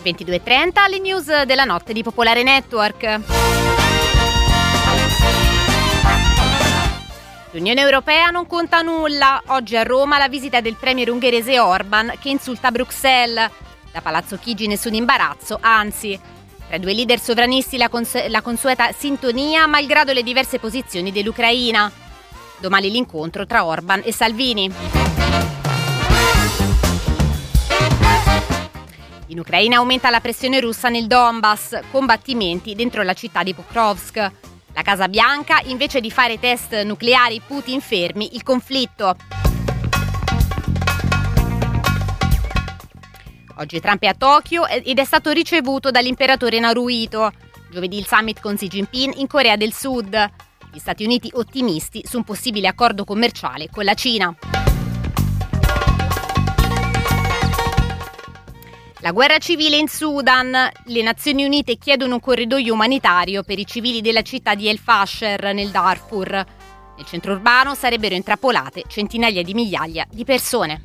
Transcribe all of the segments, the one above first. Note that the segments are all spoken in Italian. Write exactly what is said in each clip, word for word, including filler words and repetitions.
ventidue e trenta, le news della notte di Popolare Network. L'Unione Europea non conta nulla. Oggi a Roma la visita del premier ungherese Orban che insulta Bruxelles. Da Palazzo Chigi nessun imbarazzo, anzi. Tra i due leader sovranisti la, cons- la consueta sintonia malgrado le diverse posizioni dell'Ucraina. Domani l'incontro tra Orban e Salvini. In Ucraina aumenta la pressione russa nel Donbass, combattimenti dentro la città di Pokrovsk. La Casa Bianca, invece di fare test nucleari, Putin fermi il conflitto. Oggi Trump è a Tokyo ed è stato ricevuto dall'imperatore Naruhito. Giovedì il summit con Xi Jinping in Corea del Sud. Gli Stati Uniti ottimisti su un possibile accordo commerciale con la Cina. La guerra civile in Sudan. Le Nazioni Unite chiedono un corridoio umanitario per i civili della città di El Fasher nel Darfur. Nel centro urbano sarebbero intrappolate centinaia di migliaia di persone.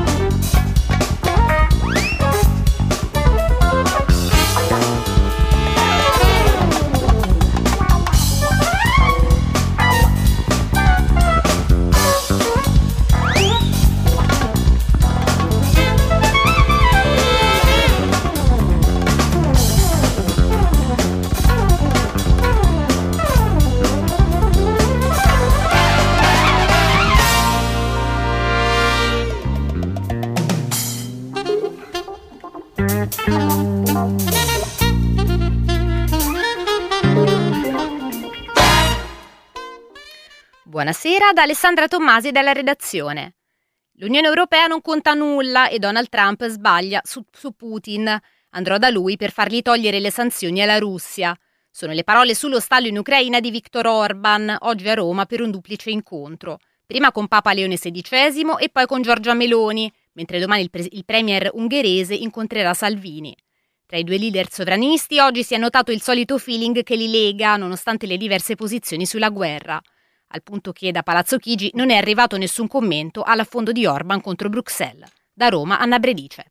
Buonasera da Alessandra Tommasi dalla redazione. L'Unione Europea non conta nulla e Donald Trump sbaglia su, su Putin. Andrò da lui per fargli togliere le sanzioni alla Russia. Sono le parole sullo stallo in Ucraina di Viktor Orban, oggi a Roma per un duplice incontro. Prima con Papa Leone sedicesimo e poi con Giorgia Meloni, mentre domani il, pre- il premier ungherese incontrerà Salvini. Tra i due leader sovranisti oggi si è notato il solito feeling che li lega, nonostante le diverse posizioni sulla guerra. Al punto che da Palazzo Chigi non è arrivato nessun commento all'affondo di Orban contro Bruxelles. Da Roma, Anna Bredice.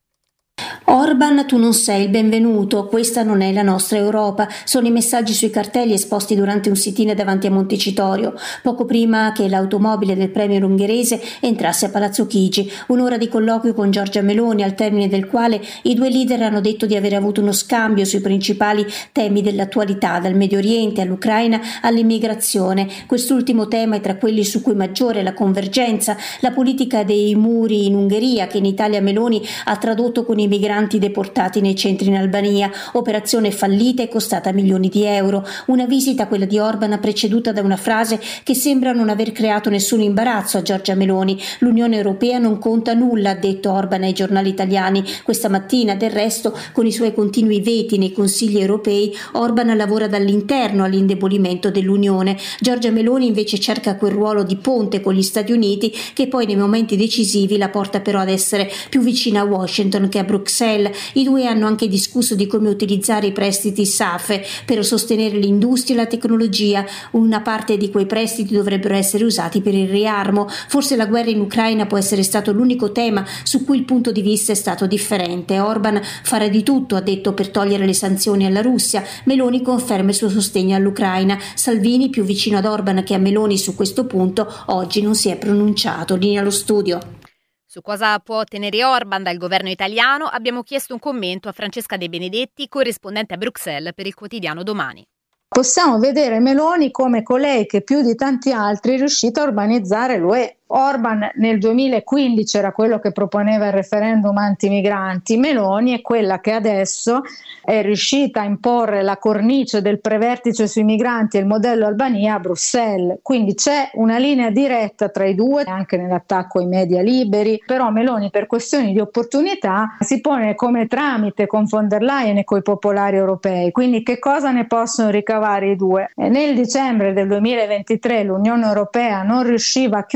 Orban, tu non sei il benvenuto, questa non è la nostra Europa, sono i messaggi sui cartelli esposti durante un sit-in davanti a Montecitorio, poco prima che l'automobile del premier ungherese entrasse a Palazzo Chigi. Un'ora di colloquio con Giorgia Meloni, al termine del quale i due leader hanno detto di aver avuto uno scambio sui principali temi dell'attualità, dal Medio Oriente all'Ucraina all'immigrazione. Quest'ultimo tema è tra quelli su cui maggiore è la convergenza, la politica dei muri in Ungheria, che in Italia Meloni ha tradotto con i migranti deportati nei centri in Albania, operazione fallita e costata milioni di euro. Una visita, quella di Orban, preceduta da una frase che sembra non aver creato nessun imbarazzo a Giorgia Meloni. L'Unione Europea non conta nulla, ha detto Orban ai giornali italiani. Questa mattina, del resto, con i suoi continui veti nei consigli europei, Orban lavora dall'interno all'indebolimento dell'Unione. Giorgia Meloni invece cerca quel ruolo di ponte con gli Stati Uniti che poi nei momenti decisivi la porta però ad essere più vicina a Washington che a Bruxelles. I due hanno anche discusso di come utilizzare i prestiti S A F E per sostenere l'industria e la tecnologia. Una parte di quei prestiti dovrebbero essere usati per il riarmo. Forse la guerra in Ucraina può essere stato l'unico tema su cui il punto di vista è stato differente. Orban farà di tutto, ha detto, per togliere le sanzioni alla Russia. Meloni conferma il suo sostegno all'Ucraina. Salvini, più vicino ad Orban che a Meloni su questo punto, oggi non si è pronunciato. Linea allo studio. Su cosa può ottenere Orban dal governo italiano abbiamo chiesto un commento a Francesca De Benedetti, corrispondente a Bruxelles per il quotidiano Domani. Possiamo vedere Meloni come colei che più di tanti altri è riuscita a urbanizzare l'U E. Orban nel duemilaquindici era quello che proponeva il referendum anti-migranti, Meloni è quella che adesso è riuscita a imporre la cornice del prevertice sui migranti e il modello Albania a Bruxelles, quindi c'è una linea diretta tra i due, anche nell'attacco ai media liberi, però Meloni per questioni di opportunità si pone come tramite con von der Leyen e coi popolari europei, quindi che cosa ne possono ricavare i due? E nel dicembre del duemilaventitré l'Unione Europea non riusciva a chiudere una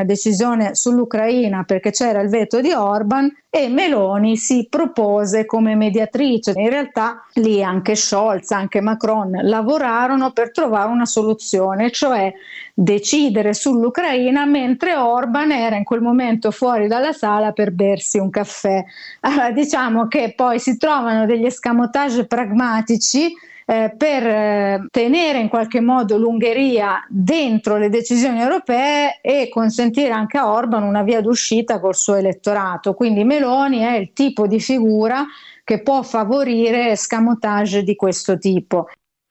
una decisione sull'Ucraina perché c'era il veto di Orban e Meloni si propose come mediatrice. In realtà lì anche Scholz, anche Macron lavorarono per trovare una soluzione, cioè decidere sull'Ucraina mentre Orban era in quel momento fuori dalla sala per bersi un caffè. Allora, diciamo che poi si trovano degli escamotage pragmatici Eh, per eh, tenere in qualche modo l'Ungheria dentro le decisioni europee e consentire anche a Orban una via d'uscita col suo elettorato. Quindi Meloni è il tipo di figura che può favorire escamotage di questo tipo.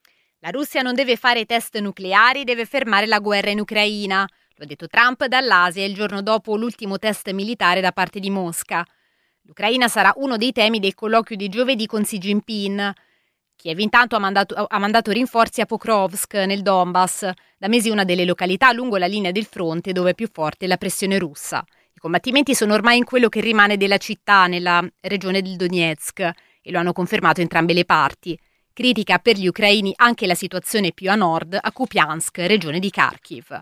La Russia non deve fare test nucleari, deve fermare la guerra in Ucraina. Lo ha detto Trump dall'Asia il giorno dopo l'ultimo test militare da parte di Mosca. L'Ucraina sarà uno dei temi del colloquio di giovedì con Xi Jinping. Kiev intanto ha mandato, ha mandato rinforzi a Pokrovsk, nel Donbass, da mesi una delle località lungo la linea del fronte dove è più forte la pressione russa. I combattimenti sono ormai in quello che rimane della città, nella regione del Donetsk, e lo hanno confermato entrambe le parti. Critica per gli ucraini anche la situazione più a nord, a Kupiansk, regione di Kharkiv.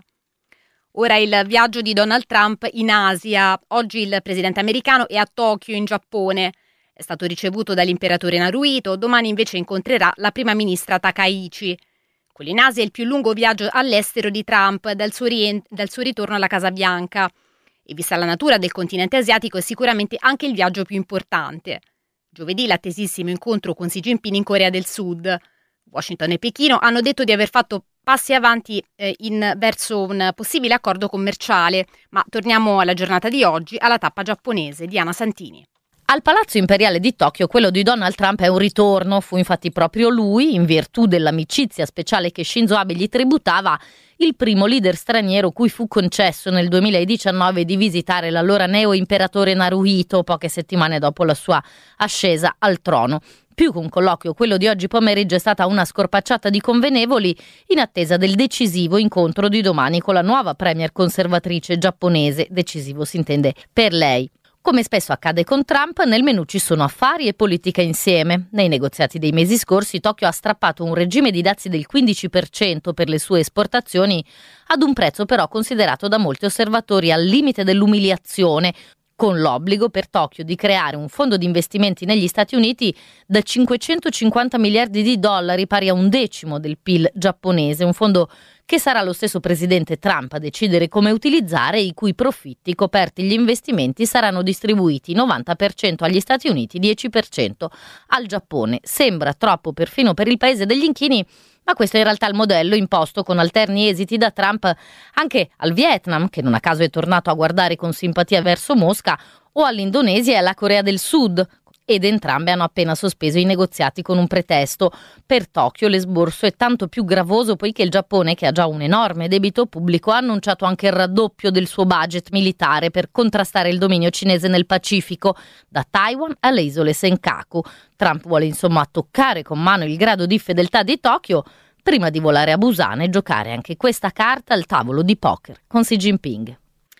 Ora il viaggio di Donald Trump in Asia. Oggi il presidente americano è a Tokyo, in Giappone. È stato ricevuto dall'imperatore Naruhito, domani invece incontrerà la prima ministra Takaichi. Quello in Asia è il più lungo viaggio all'estero di Trump dal suo, rien- dal suo ritorno alla Casa Bianca. E vista la natura del continente asiatico è sicuramente anche il viaggio più importante. Giovedì l'attesissimo incontro con Xi Jinping in Corea del Sud. Washington e Pechino hanno detto di aver fatto passi avanti eh, in, verso un possibile accordo commerciale, ma torniamo alla giornata di oggi, alla tappa giapponese. Diana Santini. Al Palazzo Imperiale di Tokyo quello di Donald Trump è un ritorno. Fu infatti proprio lui, in virtù dell'amicizia speciale che Shinzo Abe gli tributava, il primo leader straniero cui fu concesso nel duemiladiciannove di visitare l'allora neo-imperatore Naruhito poche settimane dopo la sua ascesa al trono. Più che un colloquio, quello di oggi pomeriggio è stata una scorpacciata di convenevoli in attesa del decisivo incontro di domani con la nuova premier conservatrice giapponese. Decisivo si intende per lei. Come spesso accade con Trump, nel menù ci sono affari e politica insieme. Nei negoziati dei mesi scorsi, Tokyo ha strappato un regime di dazi del quindici per cento per le sue esportazioni, ad un prezzo però considerato da molti osservatori al limite dell'umiliazione, con l'obbligo per Tokyo di creare un fondo di investimenti negli Stati Uniti da cinquecentocinquanta miliardi di dollari, pari a un decimo del P I L giapponese, un fondo che sarà lo stesso presidente Trump a decidere come utilizzare, i cui profitti, coperti gli investimenti, saranno distribuiti novanta per cento agli Stati Uniti, dieci per cento al Giappone. Sembra troppo perfino per il paese degli inchini, ma questo è in realtà il modello imposto con alterni esiti da Trump anche al Vietnam, che non a caso è tornato a guardare con simpatia verso Mosca, o all'Indonesia e alla Corea del Sud, ed entrambe hanno appena sospeso i negoziati con un pretesto. Per Tokyo l'esborso è tanto più gravoso poiché il Giappone, che ha già un enorme debito pubblico, ha annunciato anche il raddoppio del suo budget militare per contrastare il dominio cinese nel Pacifico, da Taiwan alle isole Senkaku. Trump vuole insomma toccare con mano il grado di fedeltà di Tokyo prima di volare a Busan e giocare anche questa carta al tavolo di poker con Xi Jinping.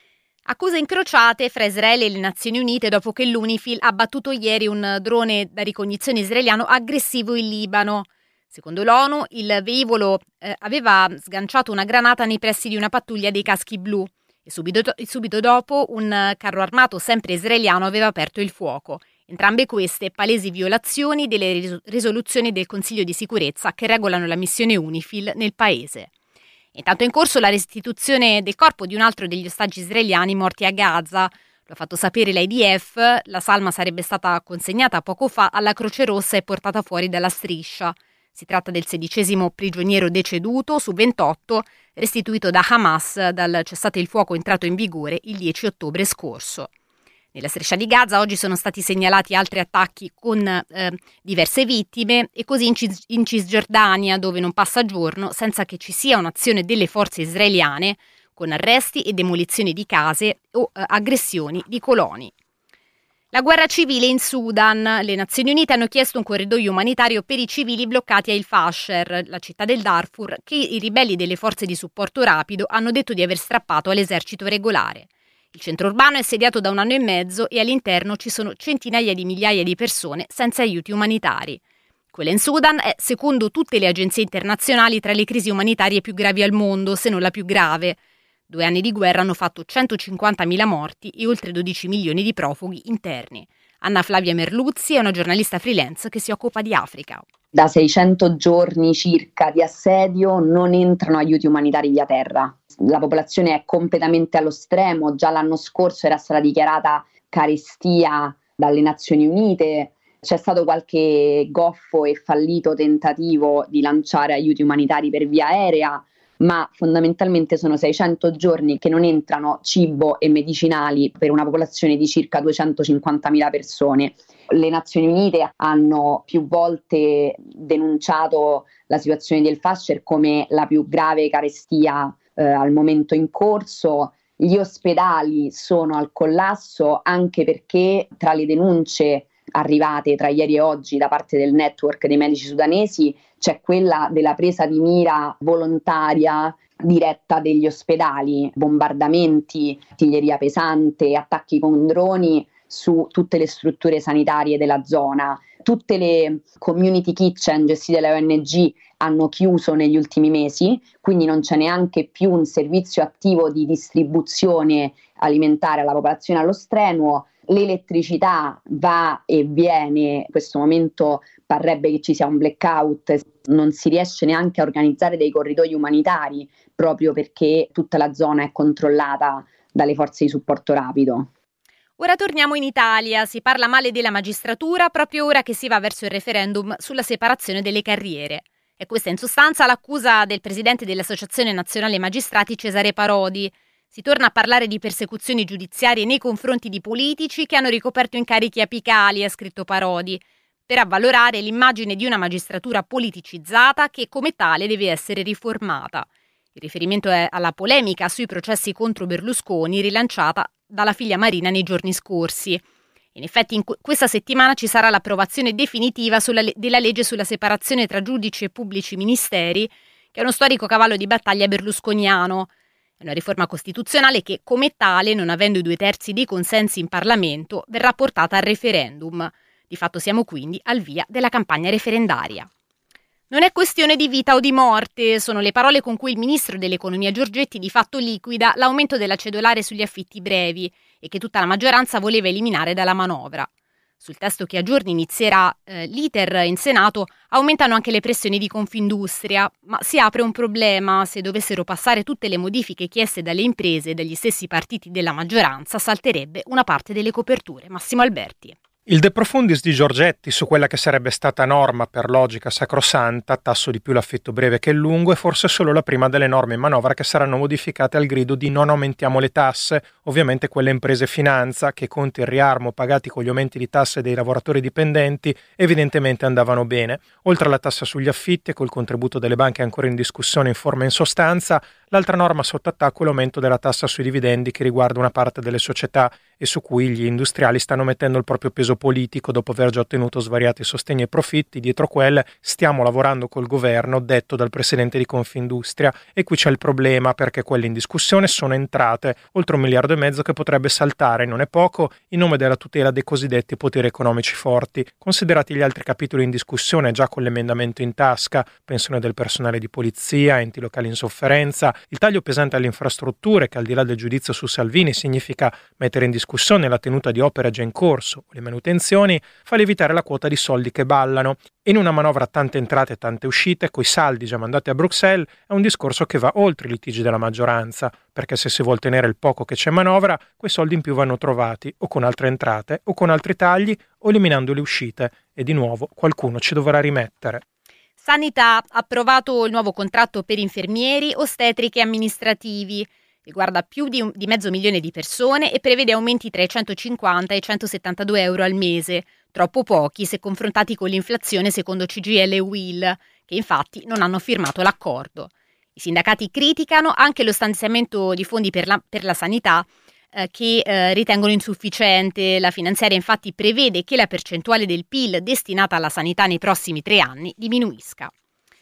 Accuse incrociate fra Israele e le Nazioni Unite dopo che l'UNIFIL ha battuto ieri un drone da ricognizione israeliano aggressivo in Libano. Secondo l'ONU, il velivolo eh, aveva sganciato una granata nei pressi di una pattuglia dei caschi blu e subito, subito dopo un carro armato sempre israeliano aveva aperto il fuoco. Entrambe queste palesi violazioni delle risoluzioni del Consiglio di sicurezza che regolano la missione UNIFIL nel paese. Intanto è in corso la restituzione del corpo di un altro degli ostaggi israeliani morti a Gaza. Lo ha fatto sapere l'I D F. La salma sarebbe stata consegnata poco fa alla Croce Rossa e portata fuori dalla striscia. Si tratta del sedicesimo prigioniero deceduto su ventotto restituito da Hamas dal cessate il fuoco entrato in vigore il dieci ottobre scorso. Nella striscia di Gaza oggi sono stati segnalati altri attacchi con eh, diverse vittime e così in, Cis- in Cisgiordania, dove non passa giorno senza che ci sia un'azione delle forze israeliane con arresti e demolizioni di case o eh, aggressioni di coloni. La guerra civile in Sudan. Le Nazioni Unite hanno chiesto un corridoio umanitario per i civili bloccati a El Fasher, la città del Darfur, che i ribelli delle forze di supporto rapido hanno detto di aver strappato all'esercito regolare. Il centro urbano è sediato da un anno e mezzo e all'interno ci sono centinaia di migliaia di persone senza aiuti umanitari. Quella in Sudan è, secondo tutte le agenzie internazionali, tra le crisi umanitarie più gravi al mondo, se non la più grave. Due anni di guerra hanno fatto centocinquantamila morti e oltre dodici milioni di profughi interni. Anna Flavia Merluzzi è una giornalista freelance che si occupa di Africa. Da seicento giorni circa di assedio non entrano aiuti umanitari via terra. La popolazione è completamente allo stremo, già l'anno scorso era stata dichiarata carestia dalle Nazioni Unite, c'è stato qualche goffo e fallito tentativo di lanciare aiuti umanitari per via aerea, ma fondamentalmente sono seicento giorni che non entrano cibo e medicinali per una popolazione di circa duecentocinquantamila persone. Le Nazioni Unite hanno più volte denunciato la situazione del Fasher come la più grave carestia eh, al momento in corso. Gli ospedali sono al collasso anche perché tra le denunce arrivate tra ieri e oggi da parte del network dei medici sudanesi c'è quella della presa di mira volontaria diretta degli ospedali, bombardamenti, artiglieria pesante, attacchi con droni su tutte le strutture sanitarie della zona. Tutte le community kitchen gestite dalle O N G hanno chiuso negli ultimi mesi, quindi non c'è neanche più un servizio attivo di distribuzione alimentare alla popolazione allo strenuo. L'elettricità va e viene, in questo momento parrebbe che ci sia un blackout, non si riesce neanche a organizzare dei corridoi umanitari proprio perché tutta la zona è controllata dalle forze di supporto rapido. Ora torniamo in Italia, si parla male della magistratura proprio ora che si va verso il referendum sulla separazione delle carriere. E questa in sostanza l'accusa del presidente dell'Associazione Nazionale Magistrati Cesare Parodi. Si torna a parlare di persecuzioni giudiziarie nei confronti di politici che hanno ricoperto incarichi apicali, ha scritto Parodi, per avvalorare l'immagine di una magistratura politicizzata che come tale deve essere riformata. Il riferimento è alla polemica sui processi contro Berlusconi rilanciata dalla figlia Marina nei giorni scorsi. In effetti in questa settimana ci sarà l'approvazione definitiva sulla le- della legge sulla separazione tra giudici e pubblici ministeri, che è uno storico cavallo di battaglia berlusconiano. È una riforma costituzionale che, come tale, non avendo i due terzi dei consensi in Parlamento, verrà portata al referendum. Di fatto siamo quindi al via della campagna referendaria. Non è questione di vita o di morte, sono le parole con cui il ministro dell'economia Giorgetti di fatto liquida l'aumento della cedolare sugli affitti brevi e che tutta la maggioranza voleva eliminare dalla manovra. Sul testo che a giorni inizierà eh, l'iter in Senato aumentano anche le pressioni di Confindustria, ma si apre un problema: se dovessero passare tutte le modifiche chieste dalle imprese e dagli stessi partiti della maggioranza salterebbe una parte delle coperture. Massimo Alberti. Il de profundis di Giorgetti su quella che sarebbe stata norma per logica sacrosanta, tasso di più l'affitto breve che il lungo, è forse solo la prima delle norme in manovra che saranno modificate al grido di non aumentiamo le tasse, ovviamente quelle imprese e finanza, che conti il riarmo pagati con gli aumenti di tasse dei lavoratori dipendenti evidentemente andavano bene. Oltre alla tassa sugli affitti e col contributo delle banche ancora in discussione in forma e in sostanza, l'altra norma sotto attacco è l'aumento della tassa sui dividendi che riguarda una parte delle società e su cui gli industriali stanno mettendo il proprio peso politico dopo aver già ottenuto svariati sostegni e profitti. Dietro quel stiamo lavorando col governo, detto dal presidente di Confindustria, e qui c'è il problema perché quelle in discussione sono entrate oltre un miliardo e mezzo che potrebbe saltare, non è poco, in nome della tutela dei cosiddetti poteri economici forti. Considerati gli altri capitoli in discussione già con l'emendamento in tasca, pensione del personale di polizia, enti locali in sofferenza, il taglio pesante alle infrastrutture che al di là del giudizio su Salvini significa mettere in discussione la tenuta di opere già in corso o le manutenzioni, fa lievitare la quota di soldi che ballano. In una manovra tante entrate e tante uscite, coi saldi già mandati a Bruxelles, è un discorso che va oltre i litigi della maggioranza, perché se si vuol tenere il poco che c'è in manovra, quei soldi in più vanno trovati o con altre entrate o con altri tagli o eliminando le uscite, e di nuovo qualcuno ci dovrà rimettere. Sanità, approvato il nuovo contratto per infermieri, ostetriche e amministrativi. Riguarda più di, un, di mezzo milione di persone e prevede aumenti tra i centocinquanta e i centosettantadue euro al mese, troppo pochi se confrontati con l'inflazione secondo C G I L e U I L, che infatti non hanno firmato l'accordo. I sindacati criticano anche lo stanziamento di fondi per la, per la sanità, eh, che eh, ritengono insufficiente. La finanziaria infatti prevede che la percentuale del P I L destinata alla sanità nei prossimi tre anni diminuisca.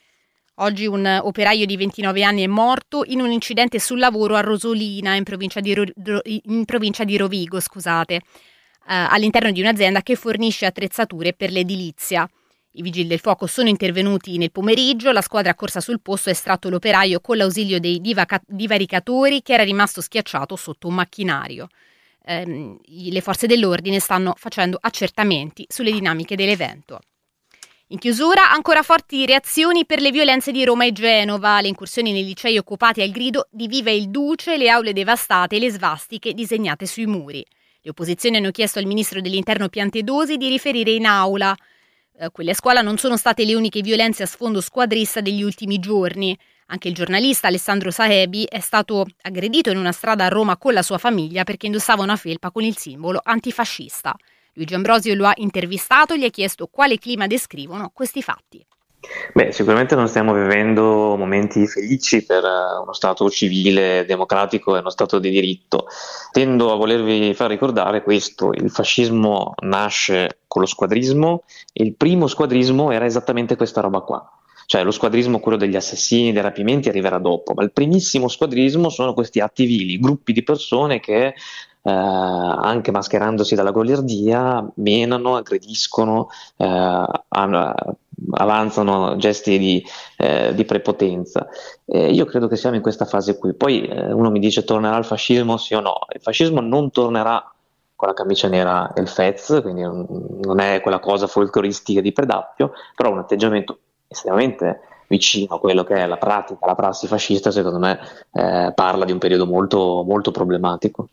Oggi un operaio di ventinove anni è morto in un incidente sul lavoro a Rosolina, in provincia di, Ro- in provincia di Rovigo, scusate, eh, all'interno di un'azienda che fornisce attrezzature per l'edilizia. I vigili del fuoco sono intervenuti nel pomeriggio, la squadra accorsa sul posto ha estratto l'operaio con l'ausilio dei divaca- divaricatori che era rimasto schiacciato sotto un macchinario. Ehm, le forze dell'ordine stanno facendo accertamenti sulle dinamiche dell'evento. In chiusura, ancora forti reazioni per le violenze di Roma e Genova, le incursioni nei licei occupati al grido di Viva il Duce, le aule devastate e le svastiche disegnate sui muri. Le opposizioni hanno chiesto al ministro dell'Interno Piantedosi di riferire in aula. Eh, quelle a scuola non sono state le uniche violenze a sfondo squadrista degli ultimi giorni. Anche il giornalista Alessandro Saebi è stato aggredito in una strada a Roma con la sua famiglia perché indossava una felpa con il simbolo antifascista. Luigi Ambrosio lo ha intervistato e gli ha chiesto quale clima descrivono questi fatti. Beh, sicuramente non stiamo vivendo momenti felici per uno Stato civile, democratico e uno Stato di diritto. Tendo a volervi far ricordare questo: il fascismo nasce con lo squadrismo e il primo squadrismo era esattamente questa roba qua. Cioè lo squadrismo, quello degli assassini, dei rapimenti, arriverà dopo, ma il primissimo squadrismo sono questi atti vili, gruppi di persone che Eh, anche mascherandosi dalla goliardia, menano, aggrediscono, eh, hanno, avanzano gesti di, eh, di prepotenza. Eh, io credo che siamo in questa fase qui. Poi eh, uno mi dice: tornerà il fascismo, sì o no? Il fascismo non tornerà con la camicia nera e il fez, quindi non è quella cosa folcloristica di Predappio, però un atteggiamento estremamente vicino a quello che è la pratica, la prassi fascista, secondo me eh, parla di un periodo molto, molto problematico.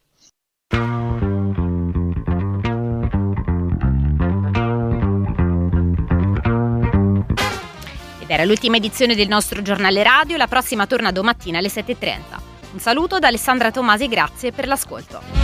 Ed era l'ultima edizione del nostro giornale radio, la prossima torna domattina alle sette e trenta. Un saluto da Alessandra Tomasi e grazie per l'ascolto.